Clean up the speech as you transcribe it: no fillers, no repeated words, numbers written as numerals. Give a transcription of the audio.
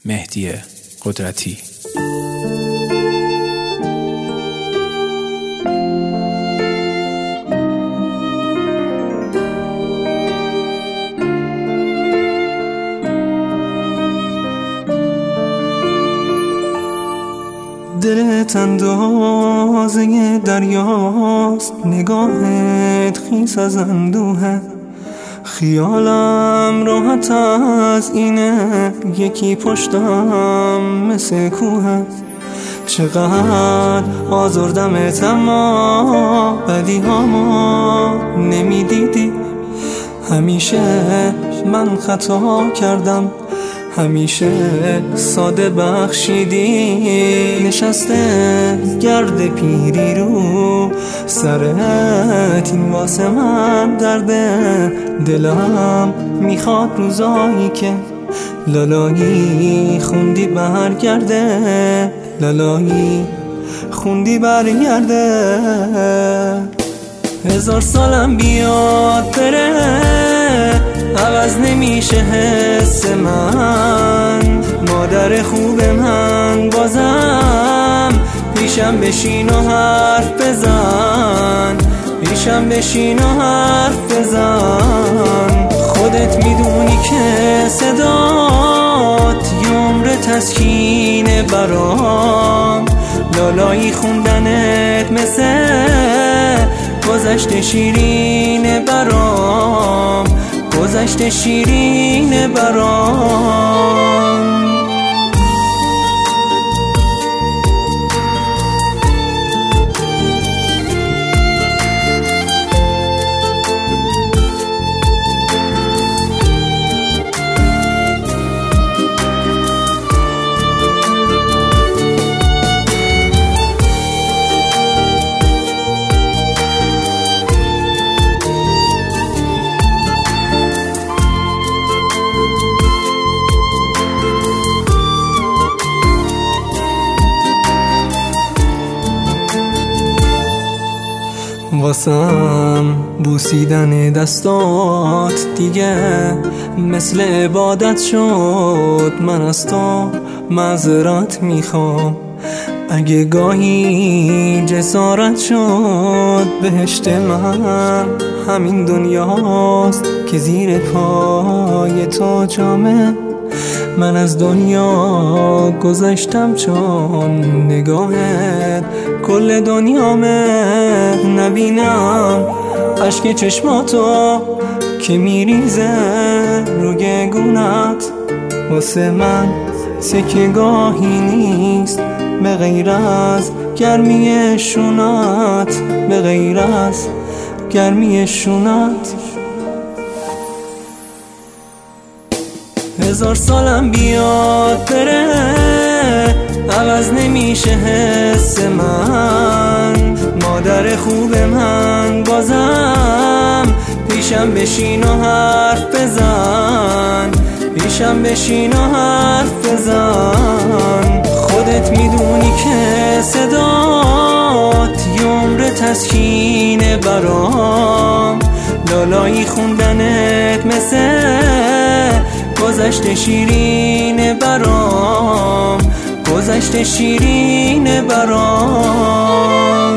مهدی قدرتی. دلت اندازه دریاست، نگاهت خیس از اندوهه، خیالم راحت از اینه، یکی پشتم مثل کوه. چقدر آزردمت اما بدی هامو نمیدیدی. همیشه من خطا کردم، همیشه ساده بخشیدی. نشسته گرد پیری رو سرت، این واسه من درده. دلم میخواد روزایی که لالایی خوندی برگرده، لالایی خوندی برگرده. 1000 سالم بیاد بره، عوض نمیشه حس من. مادر خوب من بازم پیشم بشین و حرف بزن، پیشم بشین و حرف بزن. خودت میدونی که صدات یه عمر تسکینه برام. لالایی خوندنت مثل گذشت شیرینه برام، گذشت شیرینه برام. واسم بوسیدن دستات دیگه مثل عبادت شد. من از تو معذرت میخوام، اگه گاهی جسارت شد. بهشت من همین دنیاست که زیر پای تو جامه. من از دنیا گذشتم چون نگاهت کل دنیامه. نبینم اشک چشماتو که میریزه روی گونت. واسه من سکه گاهی نیست به غیر از گرمی شونت، به غیر از گرمی شونت. 1000 سالم بیاد بره، عوض نمیشه حس من. مادر خوب من بازم پیشم بشین و حرف بزن، پیشم بشین و حرف بزن. خودت میدونی که صدات یه عمر تسکینه برام. لالایی خوندنت مثل گذشت شیرینه برام، گذشت شیرینه برام.